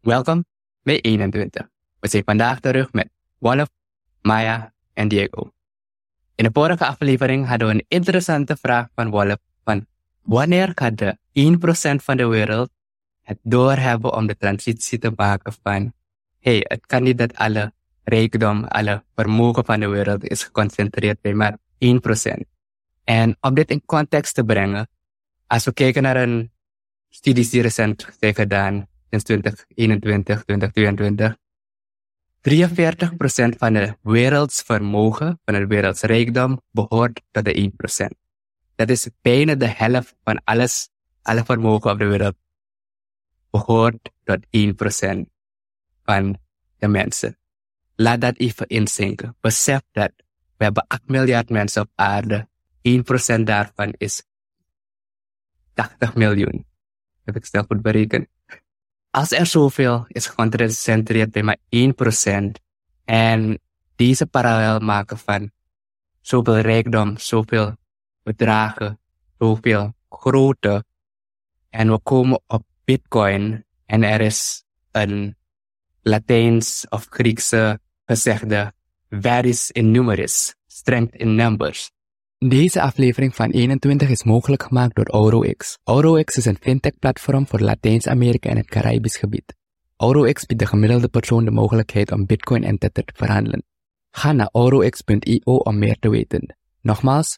Welkom bij 21. We zijn vandaag terug met Wolf, Maya en Diego. In de vorige aflevering hadden we een interessante vraag van Wolf van wanneer gaat de 1% van de wereld het doorhebben om de transitie te maken van het kan niet dat alle rijkdom, alle vermogen van de wereld is geconcentreerd bij maar 1%. En om dit in context te brengen, als we kijken naar een studies die recent zijn gedaan sinds 2021, 2022, 43% van de werelds vermogen, van de werelds rijkdom, behoort tot de 1%. Dat is bijna de helft van alle vermogen op de wereld behoort tot 1% van de mensen. Laat dat even inzinken. Besef dat we hebben 8 miljard mensen op aarde. 1% daarvan is 80 miljoen. Heb ik snel goed berekend. Als er zoveel is geconcentreerd bij maar 1% en deze parallel maken van zoveel rijkdom, zoveel bedragen, zoveel grootte en we komen op Bitcoin en er is een Latijns of Griekse gezegde varies in numeris, strength in numbers. Deze aflevering van 21 is mogelijk gemaakt door AuroX. AuroX is een fintech-platform voor Latijns-Amerika en het Caribisch gebied. AuroX biedt de gemiddelde persoon de mogelijkheid om Bitcoin en Tether te verhandelen. Ga naar aurox.io om meer te weten. Nogmaals,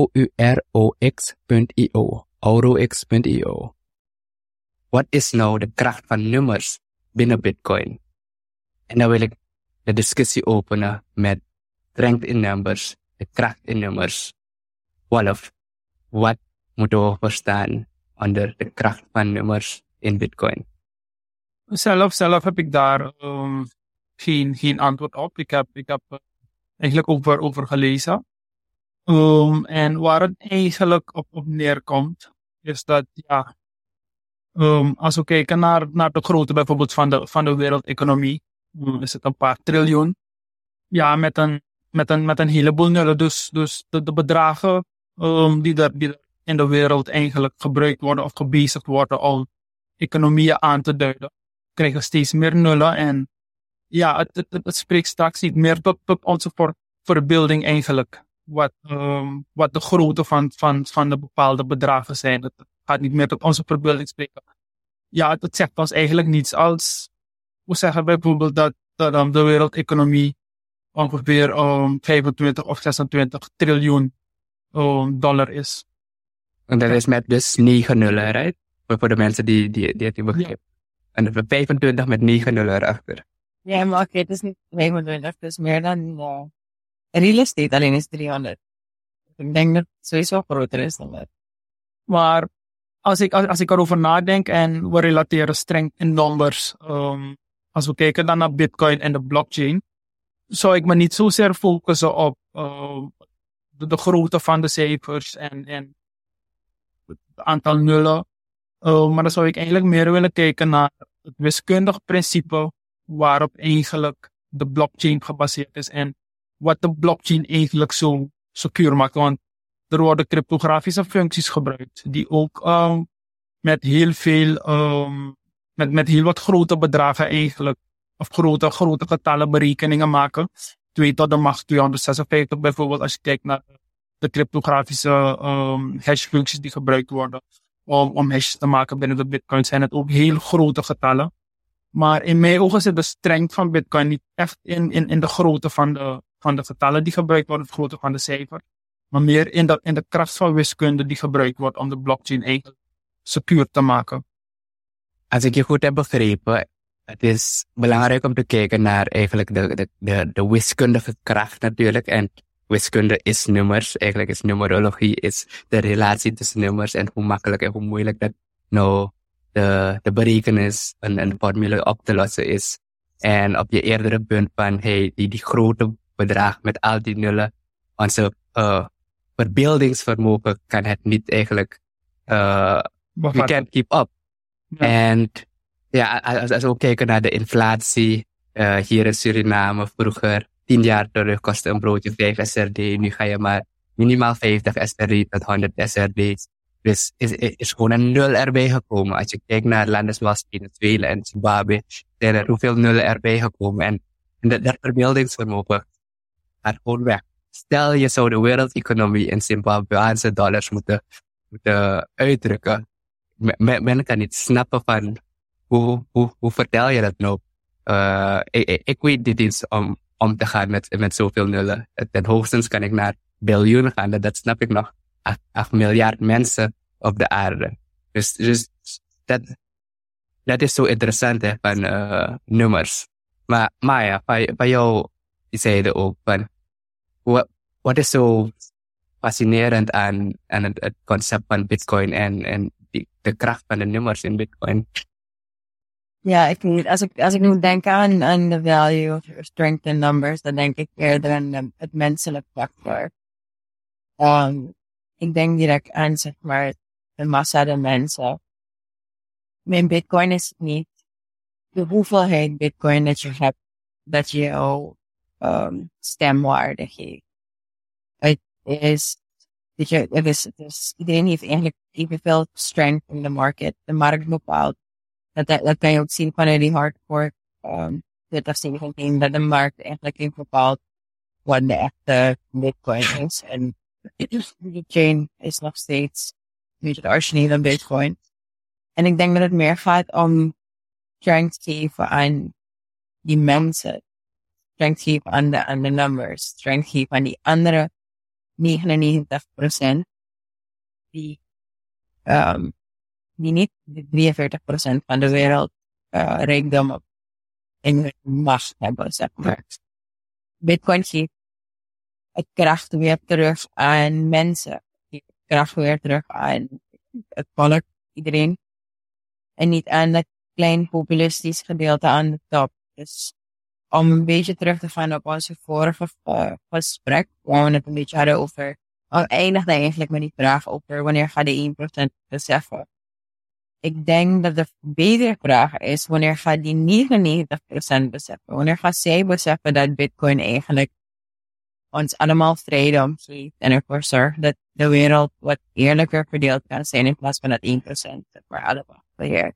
aurox.io. aurox.io. Wat is nou de kracht van nummers binnen Bitcoin? En dan wil ik de discussie openen met strength in numbers, de kracht in nummers. Wolf, wat moeten we verstaan onder de kracht van nummers in Bitcoin? Zelf heb ik daar geen antwoord op. Ik heb eigenlijk over gelezen. En waar het eigenlijk op neerkomt, is dat als we kijken naar de grootte bijvoorbeeld van de wereldeconomie, is het een paar triljoen. Ja, met een heleboel nullen. Dus de bedragen die er in de wereld eigenlijk gebruikt worden of gebezigd worden om economieën aan te duiden, krijgen steeds meer nullen. En ja, het spreekt straks niet meer tot onze verbeelding eigenlijk. Wat de grootte van de bepaalde bedragen zijn. Het gaat niet meer tot onze verbeelding spreken. Ja, het zegt ons eigenlijk niets als, we zeggen bijvoorbeeld dat de wereldeconomie ongeveer 25 of 26 triljoen dollar is. En dat is met dus 9 nullen, right? Voor de mensen die het niet begrijpen. Ja. En 25 met 9 nullen erachter. Ja, maar oké, het is niet 25, het is meer dan real estate alleen is 300. Ik denk dat het sowieso groter is dan dat. Maar als ik erover nadenk en we relateren streng in numbers, als we kijken dan naar Bitcoin en de blockchain, zou ik me niet zozeer focussen op de grootte van de cijfers en het aantal nullen. Maar dan zou ik eigenlijk meer willen kijken naar het wiskundig principe waarop eigenlijk de blockchain gebaseerd is en wat de blockchain eigenlijk zo secuur maakt. Want er worden cryptografische functies gebruikt die ook met heel veel, met heel wat grote bedragen eigenlijk, of grote getallen berekeningen maken. 2 tot de macht 256 bijvoorbeeld, als je kijkt naar de cryptografische hash-functies die gebruikt worden om hashes te maken binnen de Bitcoin, zijn het ook heel grote getallen. Maar in mijn ogen zit de strength van Bitcoin niet echt in de grootte van de getallen die gebruikt worden, de grootte van de cijfer, maar meer in de kracht van wiskunde die gebruikt wordt om de blockchain eigenlijk secuur te maken. Als ik je goed heb begrepen, het is belangrijk om te kijken naar eigenlijk de wiskundige kracht natuurlijk. En wiskunde is nummers. Eigenlijk is numerologie is de relatie tussen nummers en hoe makkelijk en hoe moeilijk dat nou de berekenis en formule op te lossen is. En op je eerdere punt van die grote bedrag met al die nullen, onze verbeeldingsvermogen kan het niet eigenlijk we can't keep up. En ja, als we kijken naar de inflatie, hier in Suriname vroeger, 10 jaar terug kostte een broodje 5 SRD. Nu ga je maar minimaal 50 SRD tot 100 SRD Dus is gewoon een nul erbij gekomen. Als je kijkt naar landen zoals Venezuela en Zimbabwe, zijn er hoeveel nullen erbij gekomen. En dat verbeeldingsvermogen gaat gewoon weg. Stel je zou de wereldeconomie in Zimbabweaanse dollars moeten uitdrukken. Men kan niet snappen van hoe vertel je dat nou? Ik weet niet eens om te gaan met zoveel nullen. Ten hoogstens kan ik naar biljoen gaan. Dat snap ik nog. 8 miljard mensen op de aarde. Dus dat is zo interessant hè, van nummers. Maar Maya, van jou zeiden ook van wat is zo fascinerend aan het concept van Bitcoin en de kracht van de nummers in Bitcoin? Ja, ik weet, als ik nu denk aan de value of strength in numbers, dan denk ik eerder aan het menselijk factor. Ik denk direct aan, zeg maar, de massa de mensen. Met Bitcoin is het niet de hoeveelheid Bitcoin dat je hebt, dat je jouw stemwaarde geeft. Het is, iedereen heeft eigenlijk evenveel strength in de market. De markt bepaalt. Dat kan je ook zien vanuit die hardcore 2017, dat de markt eigenlijk heeft bepaald wat de echte Bitcoin is. En de chain is nog steeds het originele Bitcoin. En ik denk dat het meer gaat om strength geven aan die mensen. Strength geven aan de numbers. Strength geven aan die andere 99% die niet de 43% van de wereld rijkdom in hun macht hebben, zeg maar. Bitcoin geeft het kracht weer terug aan mensen. Geeft het kracht weer terug aan het volk, iedereen. En niet aan dat klein populistisch gedeelte aan de top. Dus om een beetje terug te gaan op onze vorige gesprek, waar we het een beetje hadden over, eindigde eigenlijk met die vraag over wanneer gaat de 1% beseffen. Ik denk dat de betere vraag is, wanneer gaat die 99% beseffen? Wanneer gaat zij beseffen dat Bitcoin eigenlijk ons allemaal vrijheid geeft en ervoor zorgt dat de wereld wat eerlijker verdeeld kan zijn in plaats van dat 1% dat we allemaal beheert.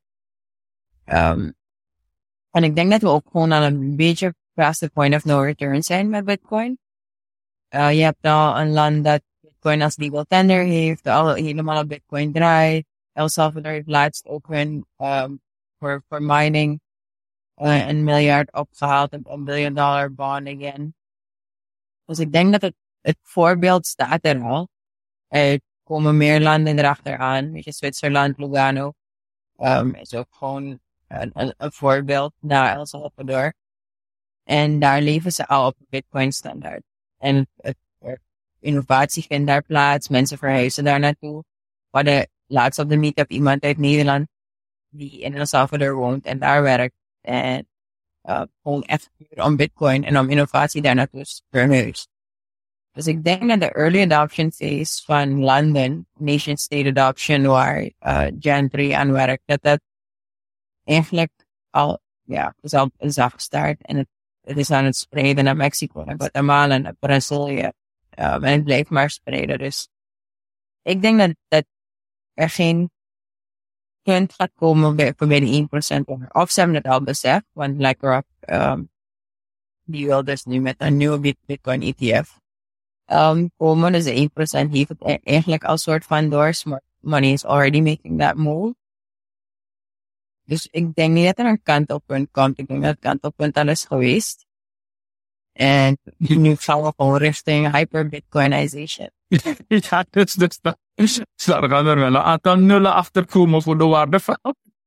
En ik denk dat we ook gewoon al een beetje past the point of no return zijn met Bitcoin. Je hebt al een land dat Bitcoin als legal tender heeft, al helemaal op Bitcoin draait. El Salvador heeft laatst ook hun voor mining $1 miljard opgehaald en $1 billion bond again. Dus ik denk dat het voorbeeld staat er al. Er komen meer landen erachteraan. Weet je, Zwitserland, Lugano is ook gewoon een voorbeeld naar El Salvador. En daar leven ze al op Bitcoin standaard. En innovatie vindt daar plaats. Mensen verhuizen daar naartoe. We hadden laatst op de meetup iemand uit Nederland die in El Salvador woont en daar werkt. En gewoon echt om Bitcoin en om innovatie daar naartoe is verhuisd. Dus ik denk dat de early adoption phase van landen, nation state adoption, waar Gen 3 aan werkt, dat eigenlijk al, is afgestart. En het is aan het spreiden naar Mexico, naar Guatemala, naar Brazilië. En het blijft maar spreiden. Dus ik denk dat er geen punt gaat komen bij de 1%. Of ze hebben het al beseft, want BlackRock die wil dus nu met een nieuwe Bitcoin ETF komen. Dus de 1% heeft het eigenlijk al soort van door. Smart money is already making that move. Dus ik denk niet dat er een kantelpunt komt. Ik denk dat het kantelpunt al is geweest. En nu gaan we gewoon richting hyper-Bitcoinization. Ja, dus dat. Daar gaan er wel een aantal nullen achterkomen voor de waarde van.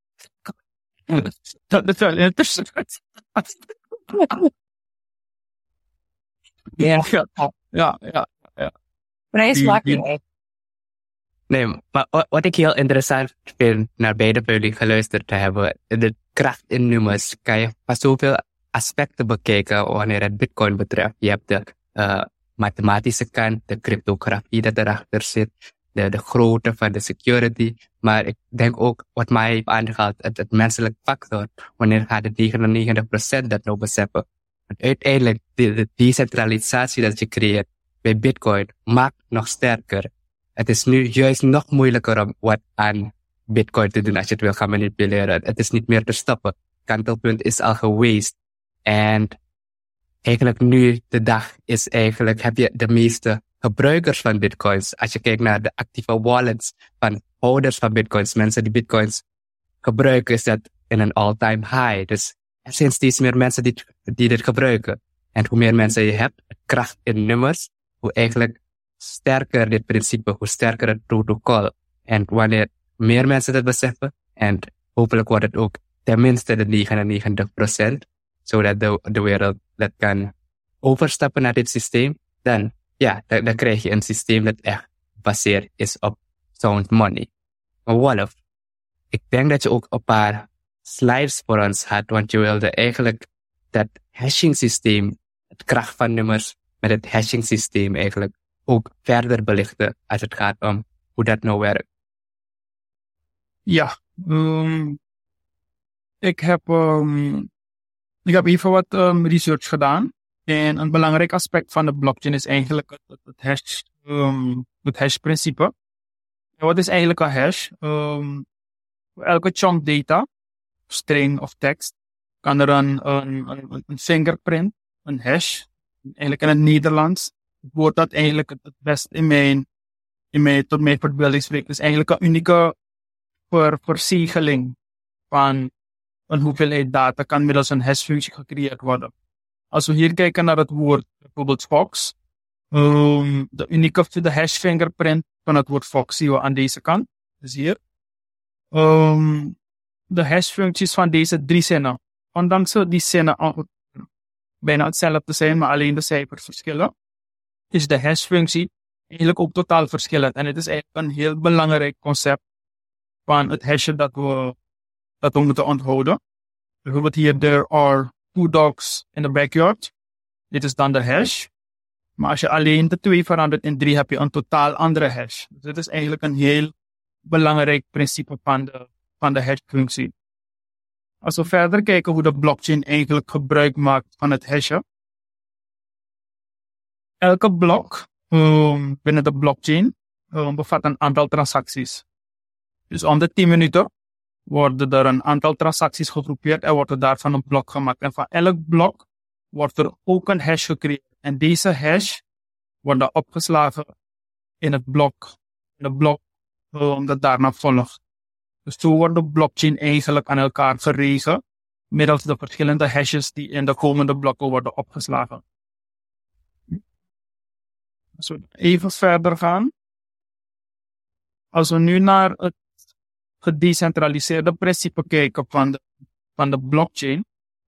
Dat is wel interessant. Ja. Prijsmaking. Nee, maar wat ik heel interessant vind, naar beide van jullie geluisterd te hebben, de kracht in nummers, kan je van zoveel aspecten bekijken wanneer het Bitcoin betreft. Je hebt de mathematische kant, de cryptografie dat erachter zit, de grootte van de security. Maar ik denk ook, wat mij heeft aangehaald, het menselijk factor. Wanneer gaat de 99% dat nou beseffen? Want uiteindelijk, de decentralisatie dat je creëert bij Bitcoin maakt nog sterker Het is nu juist nog moeilijker om wat aan Bitcoin te doen als je het wil gaan manipuleren. Het is niet meer te stoppen. Kantelpunt is al geweest. En eigenlijk nu de dag is eigenlijk, heb je de meeste gebruikers van Bitcoins. Als je kijkt naar de actieve wallets van houders van Bitcoins, mensen die Bitcoins gebruiken, is dat in een all-time high. Dus er zijn steeds meer mensen die dit gebruiken. En hoe meer mensen je hebt, kracht in nummers, hoe eigenlijk sterker dit principe, hoe sterker het protocol. En wanneer meer mensen dat beseffen, en hopelijk wordt het ook tenminste de 99%, zodat de wereld dat kan overstappen naar dit systeem, dan krijg je een systeem dat echt gebaseerd is op sound money. Maar Wolf, ik denk dat je ook een paar slides voor ons had, want je wilde eigenlijk dat hashing systeem, het kracht van nummers met het hashing systeem eigenlijk ook verder belichten als het gaat om hoe dat nou werkt. Ja, ik heb even wat research gedaan. En een belangrijk aspect van de blockchain is eigenlijk het hash-principe. En wat is eigenlijk een hash? Voor elke chunk data, string of tekst, kan er een fingerprint, een hash, eigenlijk in het Nederlands, het woord dat eigenlijk het best tot mijn verbeelding spreekt, is eigenlijk een unieke versiegeling van een hoeveelheid data kan middels een hash-functie gecreëerd worden. Als we hier kijken naar het woord, bijvoorbeeld Fox, de hash fingerprint van het woord Fox zien we aan deze kant, dus hier. De hash-functies van deze 3 zinnen, ondanks die zinnen bijna hetzelfde zijn, maar alleen de cijfers verschillen, is de hash-functie eigenlijk ook totaal verschillend. En het is eigenlijk een heel belangrijk concept van het hashen dat we moeten onthouden. Bijvoorbeeld hier, there are 2 dogs in the backyard. Dit is dan de hash. Maar als je alleen de 2 verandert in 3, heb je een totaal andere hash. Dus dit is eigenlijk een heel belangrijk principe van de hash-functie. Als we verder kijken hoe de blockchain eigenlijk gebruik maakt van het hashen. Elke blok binnen de blockchain bevat een aantal transacties. Dus om de 10 minuten worden er een aantal transacties gegroepeerd en wordt er daarvan een blok gemaakt. En van elk blok wordt er ook een hash gecreëerd. En deze hash worden opgeslagen in het blok dat daarna volgt. Dus zo wordt de blockchain eigenlijk aan elkaar geregen middels de verschillende hashes die in de komende blokken worden opgeslagen. Als we even verder gaan. Als we nu naar het gedecentraliseerde principe kijken van de blockchain.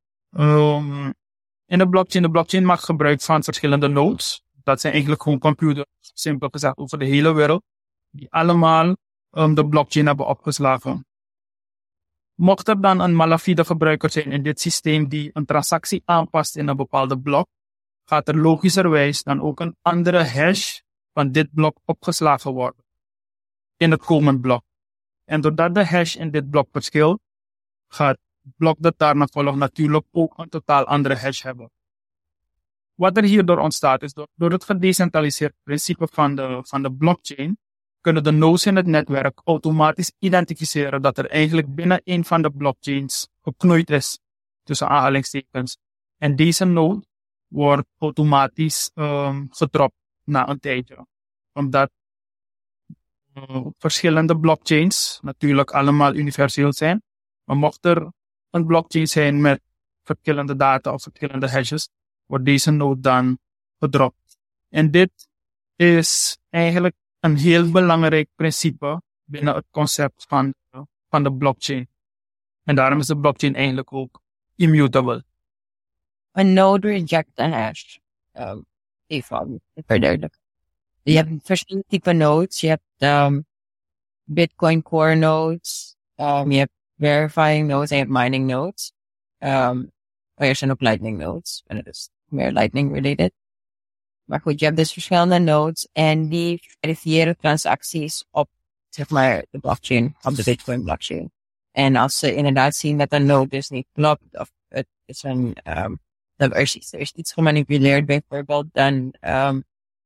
In de blockchain maakt gebruik van verschillende nodes. Dat zijn eigenlijk gewoon computers, simpel gezegd, over de hele wereld. Die allemaal de blockchain hebben opgeslagen. Mocht er dan een malafide gebruiker zijn in dit systeem die een transactie aanpast in een bepaalde blok, gaat er logischerwijs dan ook een andere hash van dit blok opgeslagen worden in het komende blok. En doordat de hash in dit blok verschilt, gaat het blok dat daarna volgt natuurlijk ook een totaal andere hash hebben. Wat er hierdoor ontstaat is door het gedecentraliseerd principe van de blockchain kunnen de nodes in het netwerk automatisch identificeren dat er eigenlijk binnen een van de blockchains geknoeid is, tussen aanhalingstekens. En deze node wordt automatisch gedropt na een tijdje. Omdat verschillende blockchains natuurlijk allemaal universeel zijn. Maar mocht er een blockchain zijn met verschillende data of verschillende hashes, wordt deze node dan gedropt. En dit is eigenlijk een heel belangrijk principe binnen het concept van de blockchain. En daarom is de blockchain eigenlijk ook immutable. Een node reject een hash. Even verduidelijken. Je hebt verschillende typen nodes. Je hebt Bitcoin core nodes. Je hebt verifying nodes en je hebt mining nodes. Er zijn ook lightning nodes. En het is meer lightning related. Maar goed, je hebt dus verschillende nodes en die verifiëren transacties op, zeg maar, de blockchain, op de Bitcoin blockchain. En als ze inderdaad zien dat een node dus niet klopt, of het is er is iets gemanipuleerd bijvoorbeeld, dan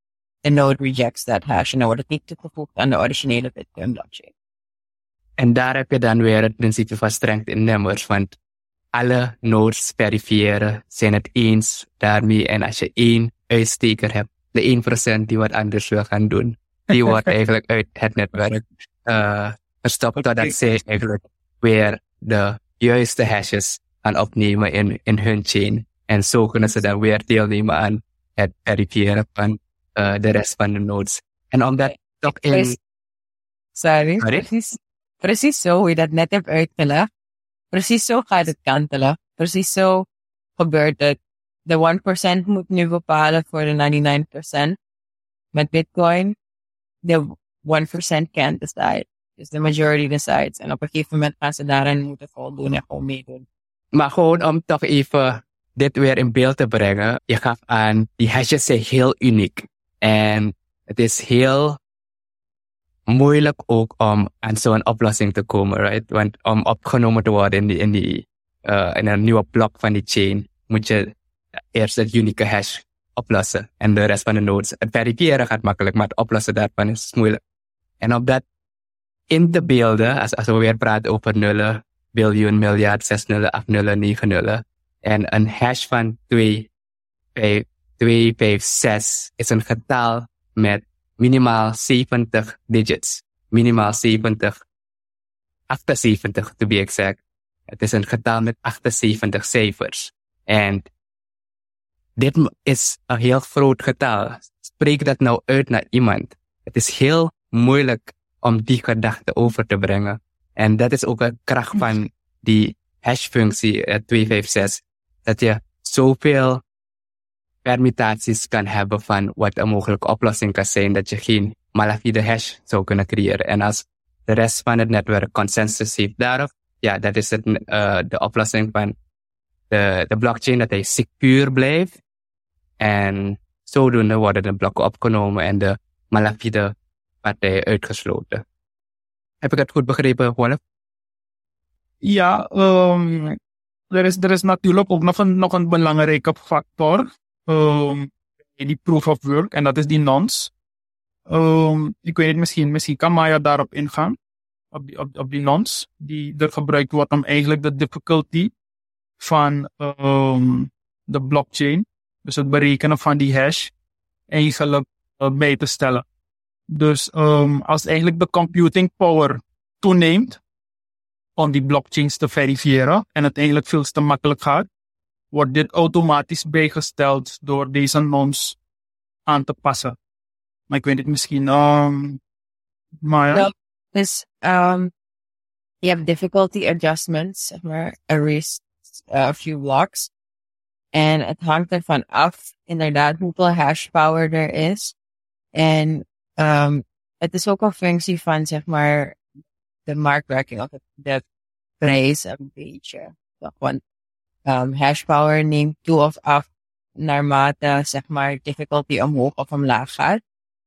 the node rejects that hash en dan wordt het niet toegevoegd aan de originele Bitcoin blockchain. En daar heb je dan weer het principe van strength in numbers, want alle nodes verifiëren zijn het eens daarmee. En als je één uitsteker hebt, de 1% die wat anders wil gaan doen, die wordt eigenlijk uit het netwerk gestopt totdat zij eigenlijk weer de juiste hashes gaan opnemen in hun chain. En zo kunnen ze dan weer deelnemen aan het verifiëren van de rest van de nodes. En omdat toch in... Sorry? Precies zo hoe je dat net hebt uitgelegd. Precies zo gaat het kantelen. Precies zo gebeurt het. De 1% moet nu bepalen voor de 99%. Met Bitcoin, de 1% can't decide. Dus de majority decides. En op een gegeven moment gaan ze daarin moeten voldoen en gewoon meedoen. Maar gewoon om toch even dit weer in beeld te brengen. Je gaf aan, die hashes zijn heel uniek. En het is heel moeilijk ook om aan zo'n oplossing te komen, right? Want om opgenomen te worden in een nieuwe blok van die chain, moet je eerst het unieke hash oplossen. En de rest van de nodes. Het verifiëren gaat makkelijk, maar het oplossen daarvan is moeilijk. En om dat in te beelden, als we weer praten over nullen, biljoen, miljard, 6 nullen, 8 nullen, 9 nullen. En een hash van 256 is een getal met minimaal 70 digits. Minimaal 70, 78 to be exact. Het is een getal met 78 cijfers. En dit is een heel groot getal. Spreek dat nou uit naar iemand. Het is heel moeilijk om die gedachte over te brengen. En dat is ook een kracht van die hashfunctie 256. Dat je zoveel permutaties kan hebben van wat een mogelijke oplossing kan zijn, dat je geen malafide hash zou kunnen creëren. En als de rest van het netwerk consensus heeft daarop, ja, dat is het, de oplossing van de blockchain, dat hij secuur blijft. En zodoende worden de blokken opgenomen en de malafide partijen uitgesloten. Heb ik het goed begrepen, Wolf? Ja, er is natuurlijk ook nog een belangrijke factor in die proof of work, en dat is die nonce. Ik weet niet, misschien kan Maya daarop ingaan, op die nonce, die er gebruikt wordt om eigenlijk de difficulty van de blockchain, dus het berekenen van die hash, eigenlijk bij te stellen. Dus als eigenlijk de computing power toeneemt om die blockchains te verifiëren en het eigenlijk veel te makkelijk gaat, wordt dit automatisch bijgesteld door deze nonce aan te passen. Maar ik weet het misschien, Maya? Well, dus je hebt difficulty adjustments, zeg maar, erased a few blocks. En het hangt ervan af, inderdaad, hoeveel hash power er is. En het is ook een functie van, zeg maar, de marktwerking of de prijs een beetje. Want hash power neemt toe of af naarmate, zeg maar, difficulty omhoog of omlaag gaat.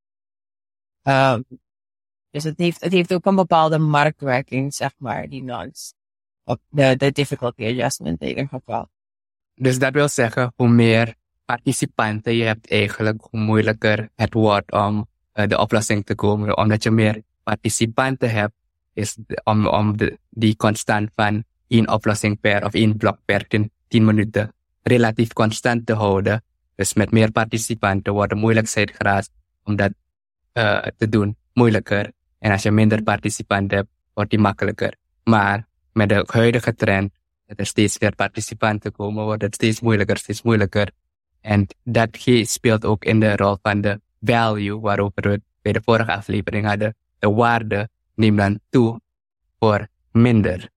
Dus het heeft ook een bepaalde marktwerking, zeg maar, die nonce. Of de difficulty adjustment in ieder geval. Dus dat wil zeggen, hoe meer participanten je hebt eigenlijk, hoe moeilijker het wordt om de oplossing te komen. Omdat je meer participanten hebt, is die constant van 1 oplossing per of 1 blok per 10 minuten relatief constant te houden. Dus met meer participanten wordt de moeilijkheidsgraad om dat te doen moeilijker. En als je minder participanten hebt, wordt die makkelijker. Maar met de huidige trend, dat er steeds meer participanten komen, wordt het steeds moeilijker. En dat speelt ook in de rol van de value, waarover we het bij de vorige aflevering hadden. De waarde neemt dan toe voor minder.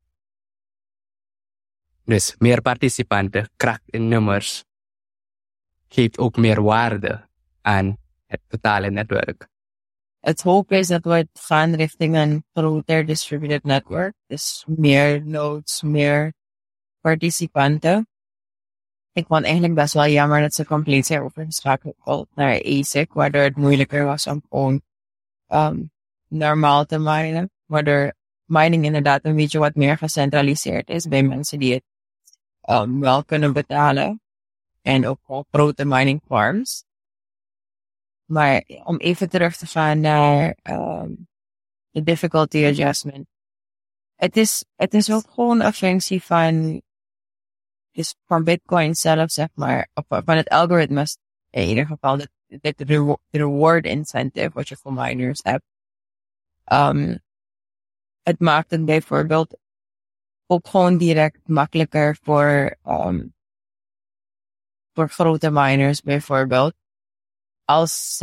Dus meer participanten, kracht in nummers, geeft ook meer waarde aan het totale netwerk. Het hoop is dat we gaan richting een groter distributed network. Dus meer nodes, meer participanten. Ik vond eigenlijk best wel jammer dat ze compleet zijn overgeschakeld naar ASIC, waardoor het moeilijker was om gewoon normaal te minen. Waardoor mining inderdaad een beetje wat meer gecentraliseerd is bij mensen die het wel kunnen betalen. En ook grote mining farms. Maar om even terug te gaan naar de difficulty adjustment. Het is ook gewoon een functie van Bitcoin zelf, zeg maar, van het algoritme in ieder geval, de reward incentive wat je voor miners hebt. Het maakt het bijvoorbeeld ook gewoon direct makkelijker voor grote miners bijvoorbeeld. Als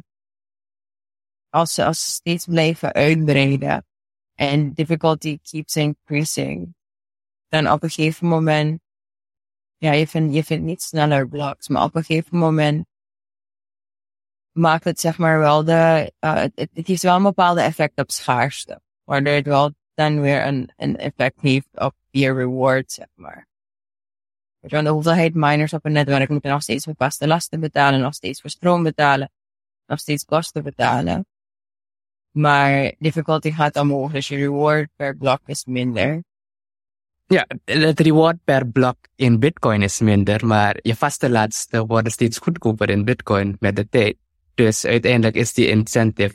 ze steeds blijven uitbreiden en difficulty keeps increasing, dan op een gegeven moment, ja, je vindt niet sneller blocks, maar op een gegeven moment maakt het zeg maar wel het heeft wel een bepaalde effect op schaarste, waardoor het wel dan weer een effect heeft op je reward, zeg maar. Want de hoeveelheid miners op een netwerk moeten nog steeds voor vaste lasten betalen, nog steeds voor stroom betalen, nog steeds kosten betalen. Maar difficulty gaat omhoog, dus je reward per blok is minder. Ja, het reward per blok in Bitcoin is minder, maar je vaste lasten worden steeds goedkoper in Bitcoin met de tijd. Dus uiteindelijk is die incentive,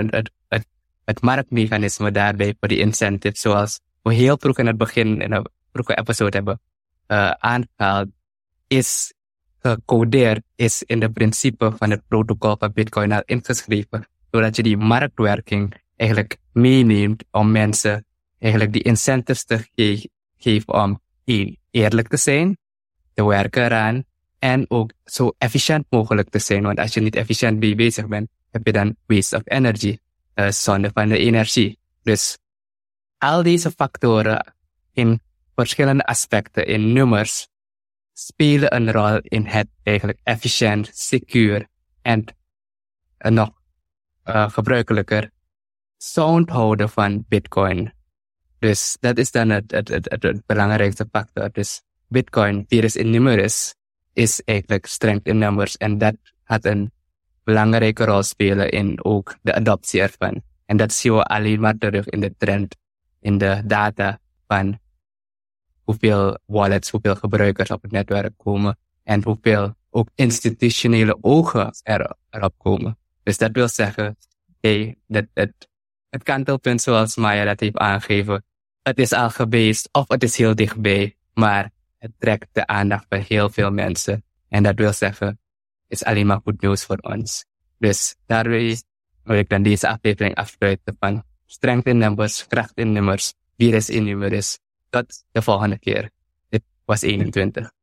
het marktmechanisme daarbij voor die incentive, zoals we heel vroeg in het begin in een vroege episode hebben aangehaald, is gecodeerd, is in de principe van het protocol van Bitcoin al ingeschreven, zodat je die marktwerking eigenlijk meeneemt om mensen eigenlijk die incentives te geven om eerlijk te zijn, te werken eraan en ook zo efficiënt mogelijk te zijn. Want als je niet efficiënt mee bezig bent, heb je dan waste of energy, zonde van de energie. Dus al deze factoren in verschillende aspecten, in nummers, spelen een rol in het eigenlijk efficiënt, secuur en nog gebruikelijker sound houden van Bitcoin. Dus dat is dan het belangrijkste factor. Dus Bitcoin, virus in numerus, is eigenlijk strength in numbers. En dat gaat een belangrijke rol spelen in ook de adoptie ervan. En dat zien we alleen maar terug in de trend, in de data van hoeveel wallets, hoeveel gebruikers op het netwerk komen en hoeveel ook institutionele ogen erop komen. Dus dat wil zeggen, het kantelpunt zoals Maya dat heeft aangegeven, het is al geweest of het is heel dichtbij, maar het trekt de aandacht bij heel veel mensen. En dat wil zeggen, is alleen maar goed nieuws voor ons. Dus daarmee wil ik dan deze aflevering afsluiten van strength in numbers, kracht in nummers, virus in numerus. Tot de volgende keer. Dit was 21.